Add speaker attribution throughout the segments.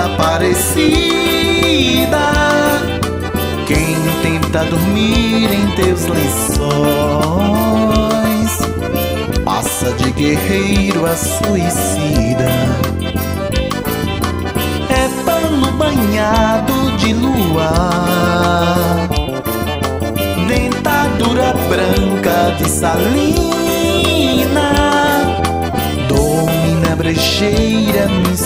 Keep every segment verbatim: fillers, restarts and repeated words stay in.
Speaker 1: Aparecida, quem tenta dormir em teus lençóis passa de guerreiro a suicida. É pano banhado de luar, dentadura branca de salina, domina a brejeira me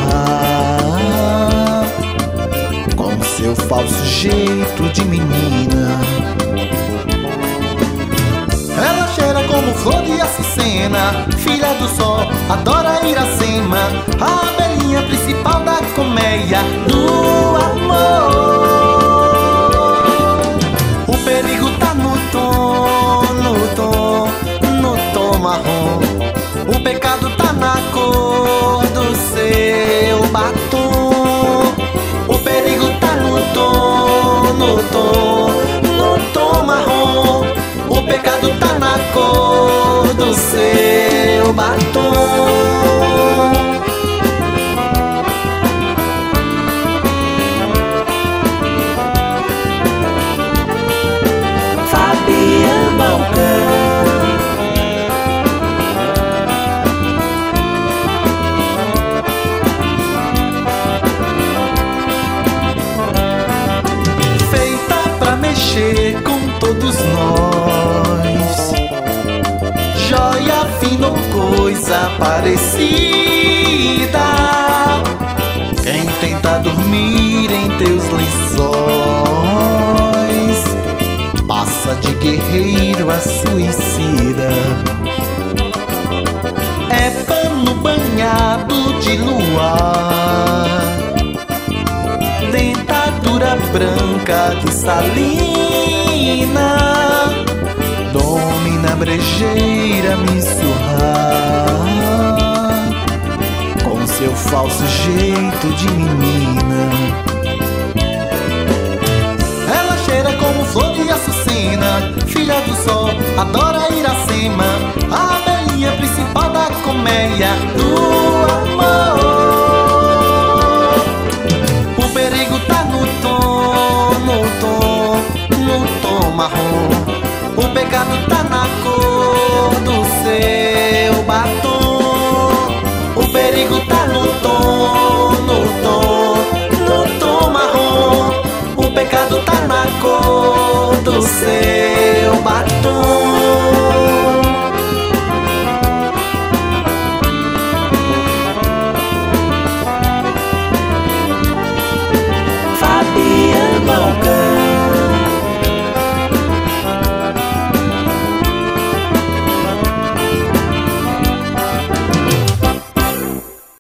Speaker 1: surrar com seu falso jeito de menina. Ela cheira como flor de açucena, filha do sol, adora Iracema, a abelhinha principal da colmeia do amor. O perigo tá no tom, no tom, no tom marrom. O pecado tá na cor do seu batom. O perigo tá no tom, no tom, no tom marrom. O pecado tá na cor do seu batom. Fabian Balcão. Mexer com todos nós, joia fina ou coisa parecida. Quem tenta dormir em teus lençóis passa de guerreiro a suicida. É pano banhado de luar, dentadura branca de salina, domina a brejeira me surrar com seu falso jeito de menina. Ela cheira como flor de açucena, filha do sol, adora Iracema, a abelhinha principal da colmeia do amor.